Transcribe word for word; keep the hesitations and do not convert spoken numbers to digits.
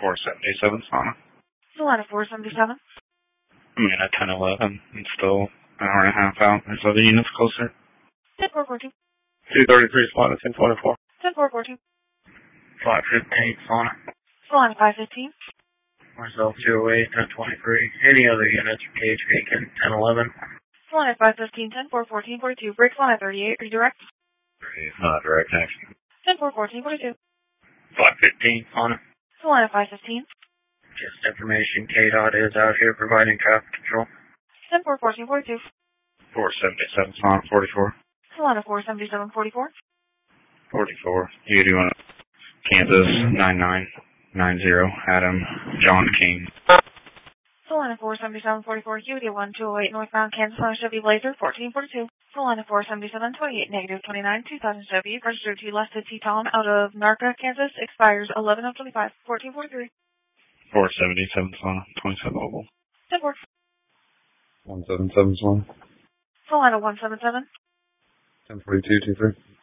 four seventy-seven, Sana. Solana four seventy-seven. I'm in at ten eleven. I'm still an hour and a half out. There's other units closer. ten four fourteen. two thirty-three, Solana, ten twenty-four. ten four fourteen. five fifteen, Solana. Solana five fifteen. Myself, two oh eight, ten twenty-three. Any other units, K H Beacon, ten eleven. Solana five fifteen, ten four fourteen, forty-two. Break Solana thirty-eight, redirect. Uh, direct action. ten four fourteen, forty-two. five fifteen, Solana. Solana five fifteen. Just information, K DOT is out here providing traffic control. ten four fourteen, forty-two. four seventy-seven, Solana, forty-four. Solana four seventy-seven, forty-four. forty-four. You do want Kansas, nine nine nine zero, Adam, John King. Solana four seventy-seven, forty-four, U D one two oh eight, northbound Kansas on Chevy Blazer, fourteen forty-two. Solana four seventy-seven, twenty-eight, negative twenty-nine, two thousand Chevy, registered to Lesta T. Tom out of Narca, Kansas, expires eleven of twenty-five, fourteen forty-three. four seventy-seven, Solana, twenty-seven Oval. ten four. one seventy-seven, Solana. Solana one seventy-seven. ten forty-two, two three.